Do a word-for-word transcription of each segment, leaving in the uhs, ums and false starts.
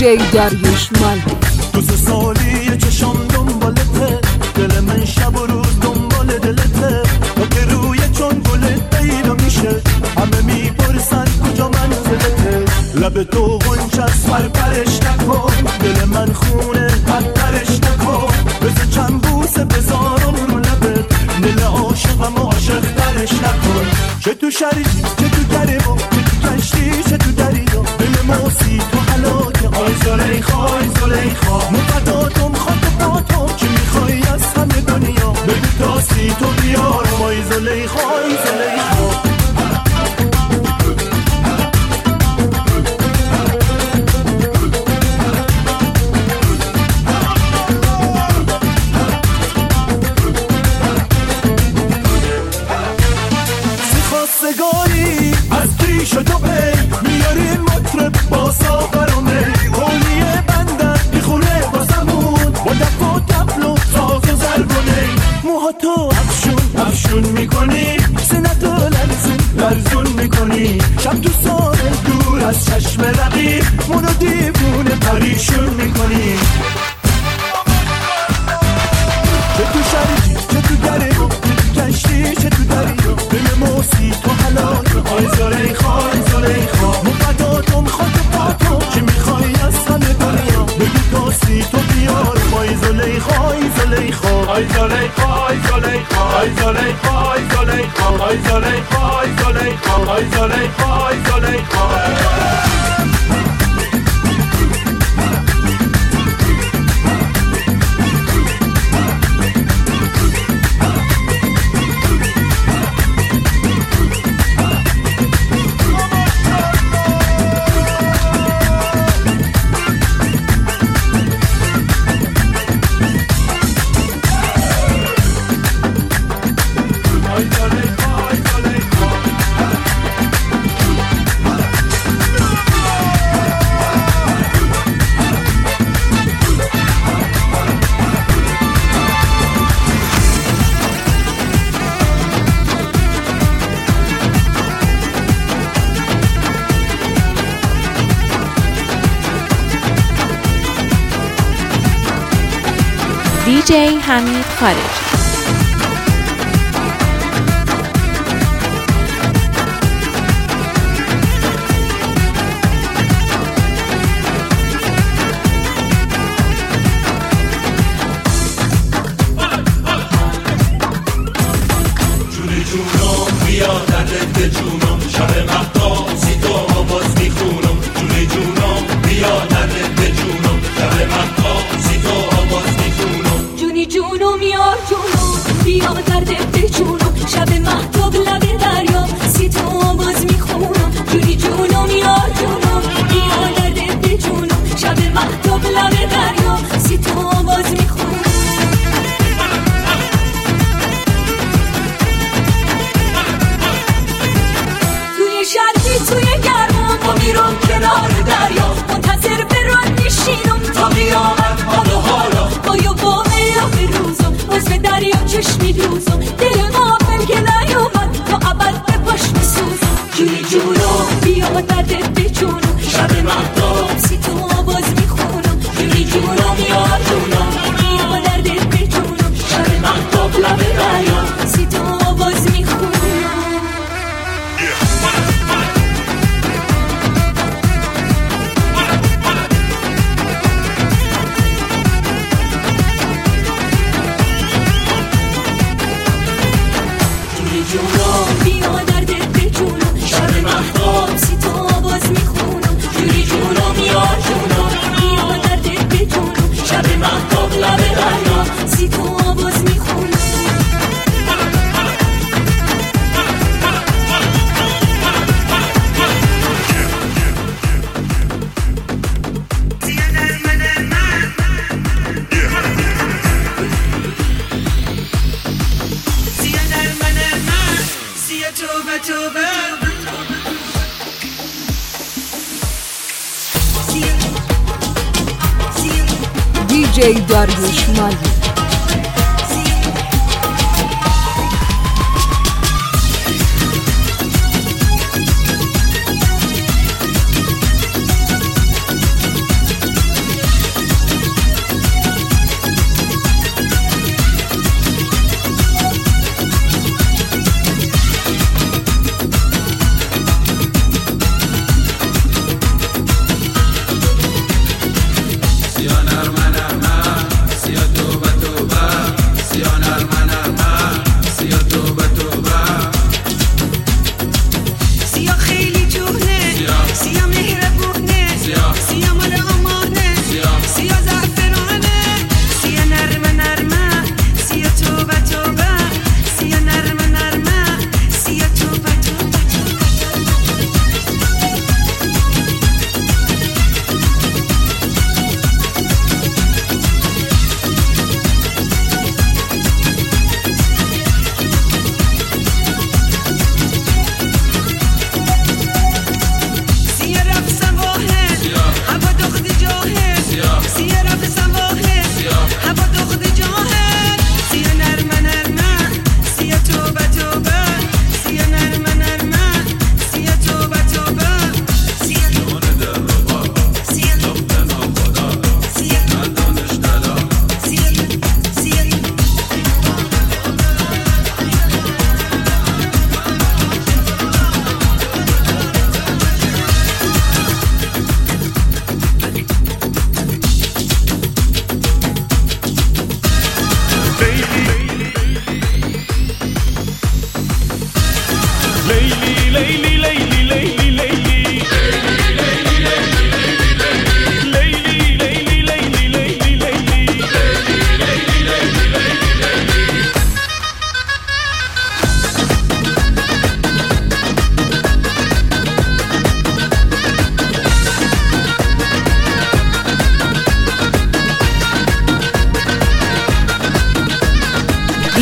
جی داریوش مالدی. دو سه سالی چشام دنبالته، دل من شب و روز دنبال دلته، تا که روی چون گلت پیدا میشه همه میپرسن کجا منزلته. لب تو غنچست پرپرش نکن، دل من خونه بدترش نکن، بزن چند بوسه بذارم رو لبت، دل عاشقم عاشق ترش نکن. چه تو شریفی چه تو گریبا، چه تو کشتی چه تو دریا، دل موسی تو حلاکه. آی زلیخا آی زلیخا مقداتم خاک پاتم، چی میخوای از همه دنیا بگو تاسی تو بیارم. آی زلیخا آی زلیخا سگاری از پیش تو پی میاریم مطرب با ساغر و می، قولیه بندن میخونه بازمون با دف و تبل و ساز و زرگونه. موها تو افشون افشون میکنی، سنه تو لرزون لرزون میکنی، شب تو ساحل دور از چشم رقیب منو دیوونه پریشون میکنی. چه تو شریفی چه تو گریبا، چه تو کشتی چه تو دریا، دل موسی تو حلاکه. آی زلیخا آی زلیخا مقداتم خاک پاتم، چی میخوای از همه دنیا بگو تاسی تو بیارم. آی زلیخا آی زلیخا آی زلیخا آی زلیخا آی زلیخا آی زلیخا آی زلیخا آی زلیخا آی زلیخا آی زلیخا. دی جی حمید خارجی. جونی جونم بیا درد جونم، شب مهتاب سی تو آواز میخونم. جونی جونم بیا درد جونم، شب مهتاب سی تو آواز میخونم. جونی جونم یار جونم بیا درد جونم، شب مهتاب لب دریا سی تو آواز میخونم. جونی جونم یار جونم بیا درد جونم، شب مهتاب لب دریا سی تو آواز میخونم. توی گرما با میرم کنار دریا، منتظر برات میشینم تا قیامت. حالا حالا با یه باقی یا به روزم عزم دریا چشمی دوزم، دل غافل که نیامد تا عبد به پاش میسوزم. جونی جونم بیا درد به جونم، شب مهتاب سی تو آواز میخونم. جونی جونم یا جونم بیا درد به جونم، شب مهتاب لب دریا سی تو آواز میخونم. دی جی داریوش مالدی.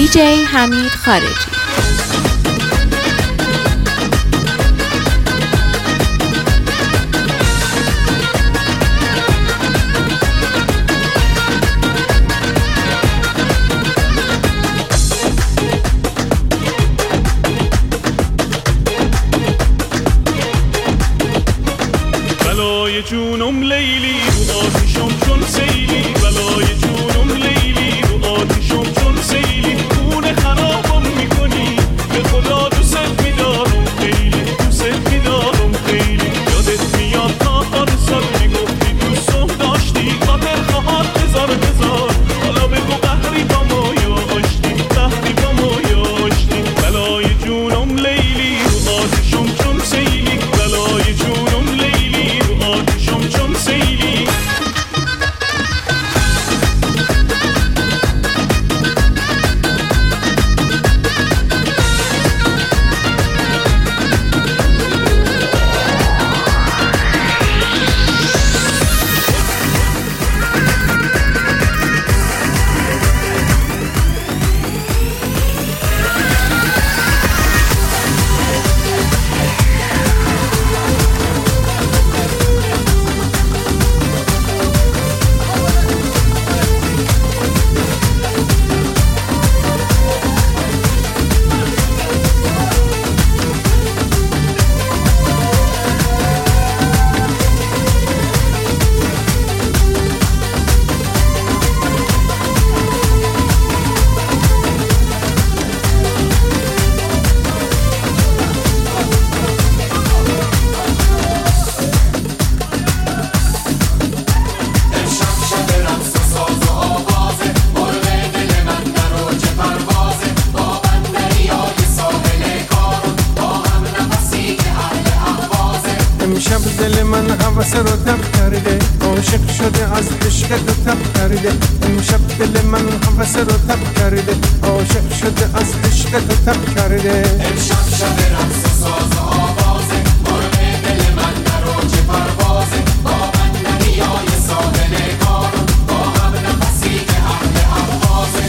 دیجی حمید خارجی. بلای جونم لیلی رو آتیشم چون سیلی، بلای جونم لیلی رو آتیشم چون سیلی، خونه خرابم میکنی به خدا دوست میدارم خیلی، دوست میدارم خیلی. یادت میاد تا پارسال میگفتی دوستم داشتی، خاطر خواهد هزار هزار. حالا بگو قهری با ما یا آشتی، قهری با ما یا آشتی. بلای جونم لیلی رو آتیشم چون سیلی، بلای جونم لیلی رو آتیشم چون سیلی. امشب دل من هوس رو تب کرده، عاشق شده از عشق تو تب کرده. امشب دل من هوس رو تب کرده، عاشق شده از عشق تو تب کرده. امشب شب رقص و ساز و آوازه، مرغ دل من در اوج پروازه. با بندریای ساحل کارون، با هم نفسی که اهل اهوازه.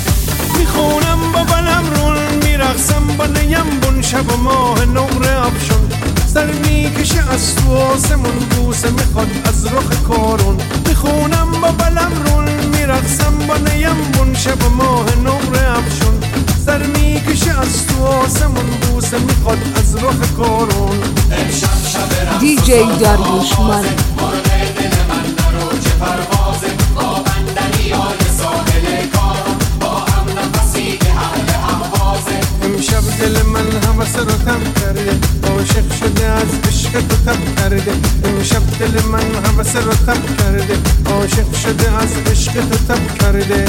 میخونم با بلم رون، میرقصم با نیم بون، شب و ماه نور افشون. سر میکشه از تو آسمون، بوسه میخواد از رخ کارون. میخونم با بلم رون، میرقصم با نیم بون، شب و ماه نور افشون. سر میکشه از تو آسمون، بوسه میخواد از رخ کارون. امشب شب رقص دیجی داریوش مالی. مرغ دل من در اوج پروازه. با بندریای ساحل کارون، با هم نفسی که اهل اهوازه. امشب دل من هوس رو تب کرده، عاشق شده از عشق تو تب کرده. امشب دل من هوس رو تب کرده، عاشق شده از عشق تو تب کرده.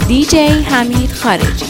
دیجی حمید خارجی.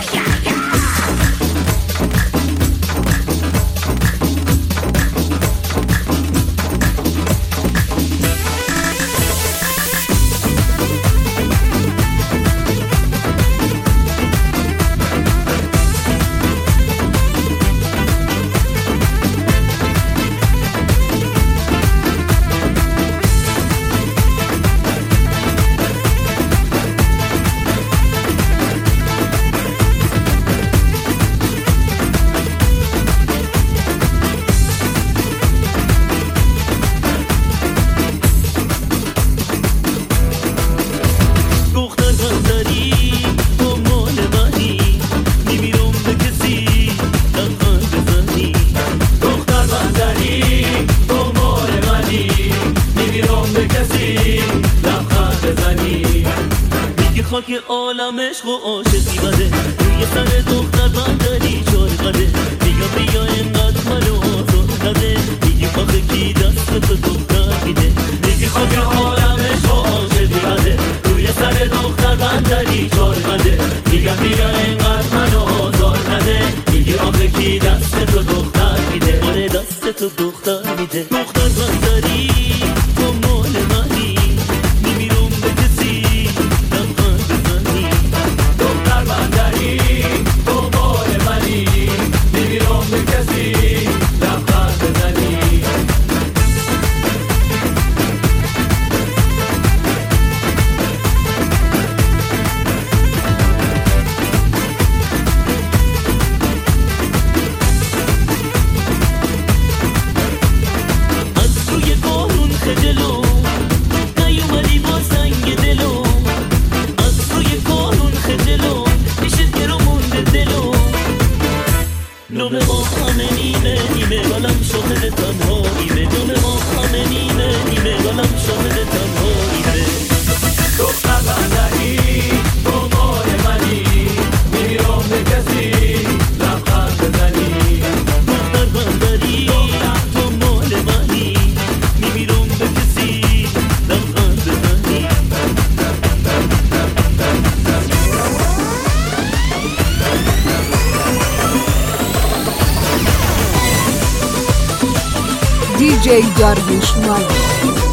خاک عالم عشق و عاشقی بده روی سر دختر بندری چار قده بیا بیا اینقدر منو آزار نده میگی آخه کی دست تو دختر میده میگی خاک عالم عشق و عاشقی بده روی سر دختر بندری چار قده میگم بیا اینقدر منو آزار نده میگی آخه کی دست تو دختر میده آره دست تو دختر میده دختر بندری تو مال منی میمیرم به کسی دیجی داریوش مالی.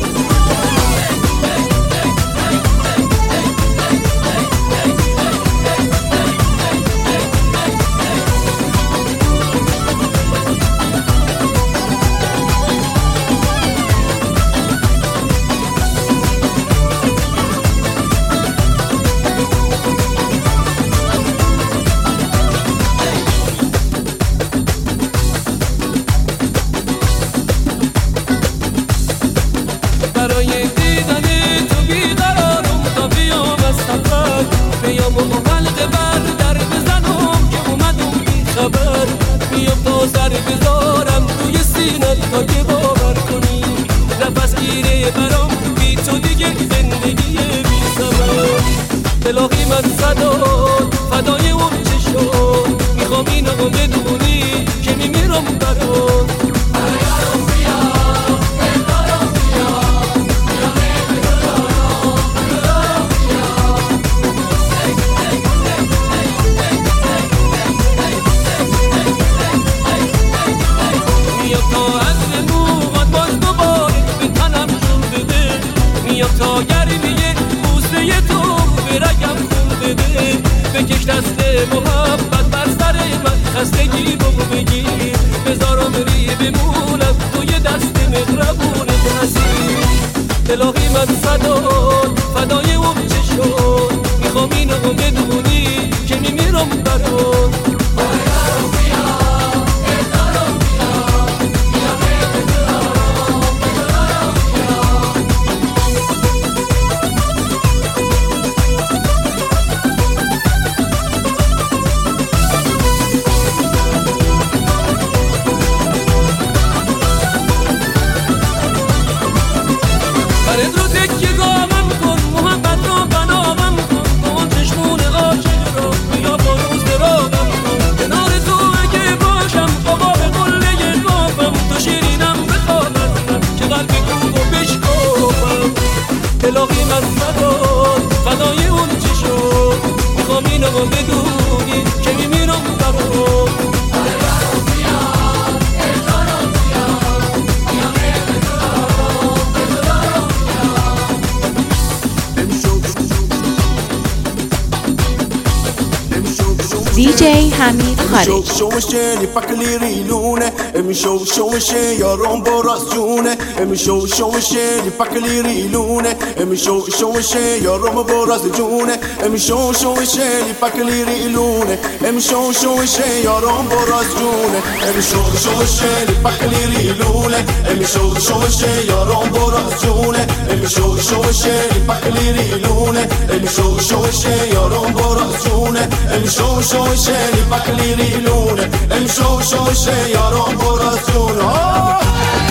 دلاغی من صداد فدای اون چشم میخوام اینو بدونی که میمیرم برات میام تا از موقات باز دوباره به تنم جون بده میام تا گرمیه بوسه تو برگم خون بده بکش دست محبت بر سر من خستگی جی حمید خارجی. شوشه لیپکلی ریلونه امی شو شوشه یارم براس جونه امی شو شوشه لیپکلی ریلونه امی شو شوشه یارم براس جونه امی شو شوشه لیپکلی ریلونه امی شو شوشه یارم براس جونه امی شو شوشه لیپکلی ریلونه امی شو شوشه یارم براس جونه امی شو شوشه لیپکلی ریلونه امی شو شوشه یارم براس جونه امی شو شوشه لیپکلی ریلونه امی شو شوشه یارم براس جونه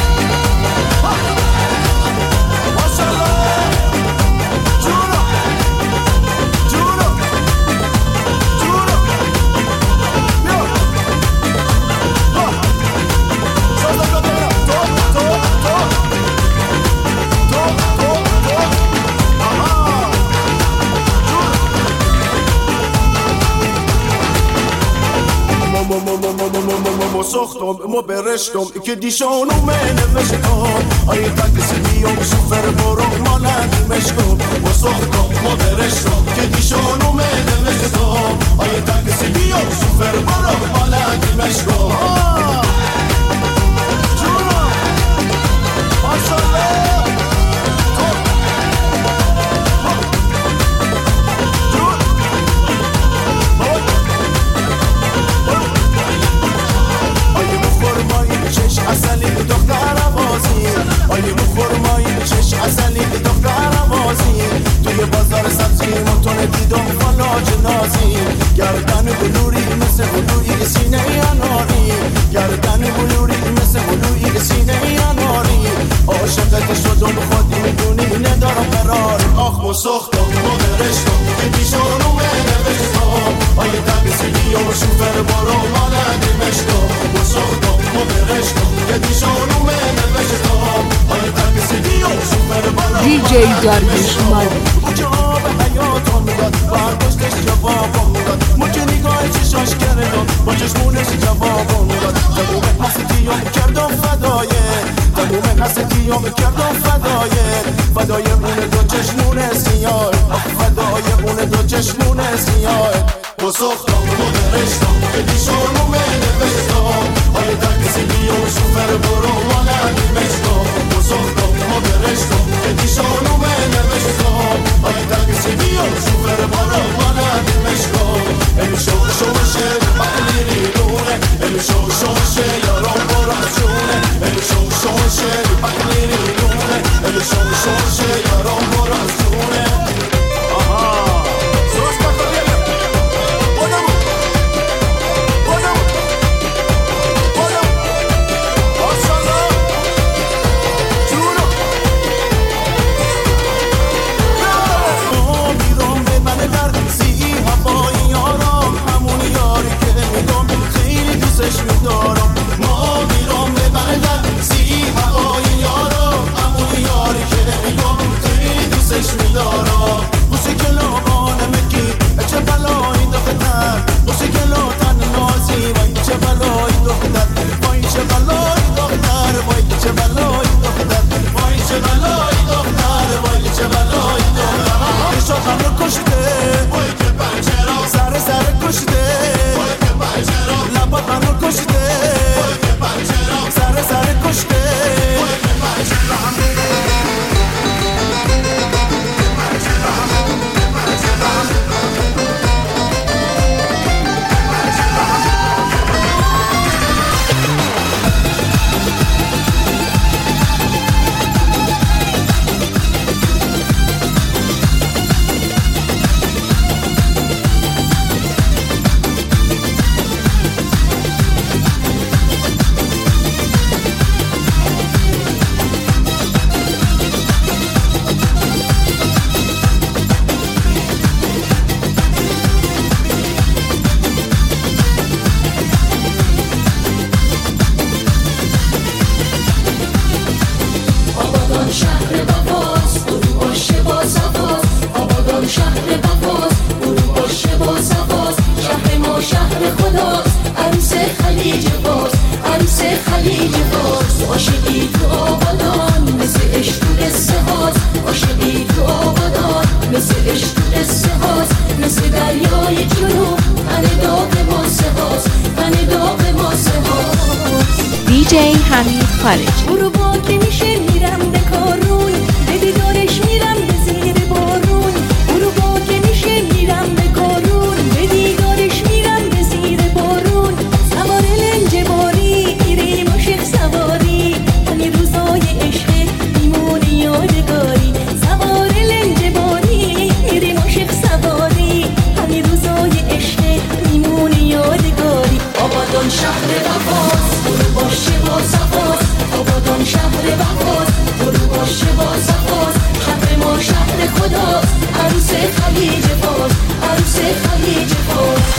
سختم ما برشتم که دیشانو من نوشتم آیه تکسی بیام شوفر برو مالندی مشتم ما سختم ما برشتم که دیشانو من نوشتم آیه تکسی بیام شوفر برو مالندی مشتم جونم ماشالله عسلی دختر آوازی آیه مخورمایی چش عسلی دختر آوازی توی بازار سبزی متون دیدم فلاج نازی گردن بلوری مثل بلوری سینه اناری گردن بلوری مثل بلوری سینه اناری عاشقت شدم خودی میدونی ندارم قرار آخ و سختم و برشتم که دیشانو منوشتم آیه تبسی بیام شوفر بارو مالندی مشتم و سختم و برشتم که دیشانو منوشتم آیه تبسی بیام شوفر بارو دی جی داریوش مالک مجه آب حیاتم میداد برداشتش جوابم میداد مجه نگاه چشاش کردم با چشمونش جوابم میداد تموم حسدیام کردم فدایه تموم حسدیام کردم فدایه فدای اون دو چشمون سیاه فدای اون دو چشمون سیاه و سختم و برشتم که دیشانو منوشتم آیه تکسی بیام شوفر برو مالندی مشتم و سختم و برشتم که دیشانو منوشتم آیه تکسی بیام شوفر برو مالندی مشتم امی شو شوشه بقلی ریلونه امی شو شوشه یارم براس جونه امی شو شوشه بقلی ریلونه امی شو شوشه یارم براس جونه آها سوش بقلی بودم بودم بودم ماشالله جونو ما میرم به من درسی هوای یارم همون یاری که میگم خیلی دوستش میدارم ما میرم به من درسی هوای یارم همون یاری که میگم خیلی دوستش میدارم موسیقلو بانمکی چه بلایی دختر موسیقلو تن نازی وای چه بلایی دختر وای چه بلایی دختر وای چه بلایی دختر وای چه بلایی دختر وای چه بلایی دختر شاتم رو کشته وای که پنجرا سر سر کشته وای که پنجرا لبات من رو کشته وای که پنجرا سر سر کشته وای که پنجرا خلیج فارس عاشقی تو آبادان مثل عشق تو قصه هاست عاشقی تو آبادان مثل عشق قصه هاست، مثل دریای جنوب من داغ ماسه هاست، من داغ ماسه هاست. دیجی حمید خارجی. غروبا که میشه میرم به کارون، به دیدارش میرم به زیر بارون. غروبا که میشه میرم به کارون، به دیدارش میرم به زیر بارون. سوار لنج باری میریم عاشق سواری، همین روزای عشق میمونه یادگاری. سوار لنج باری میریم عاشق سواری، همین روزای عشق میمونه یادگاری. آبادان شهر وفاست، برو باشه با صفاست. آبادان شهر وفاست، برو باشه با صفاست. شهر ما شهر خداست، عروس خلیج فارس، عروس خلیج فارس.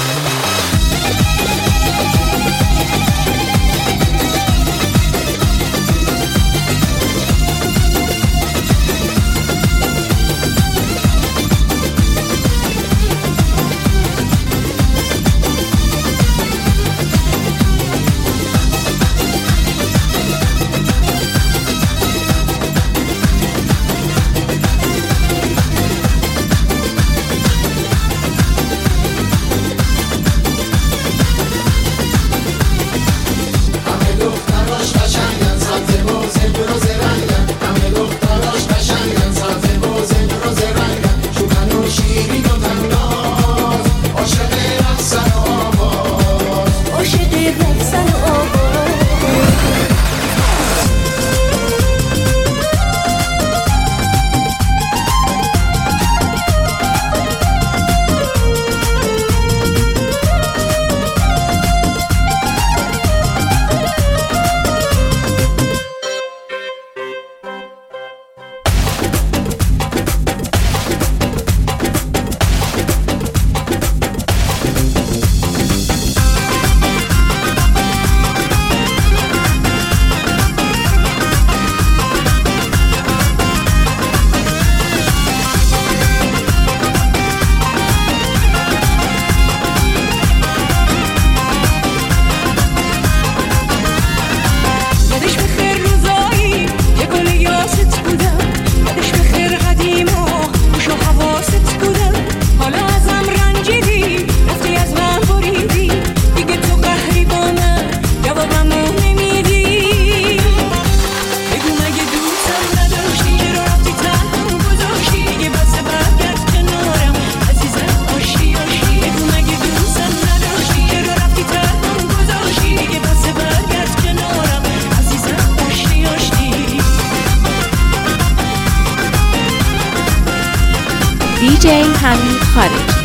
دیجی حمید خارجی.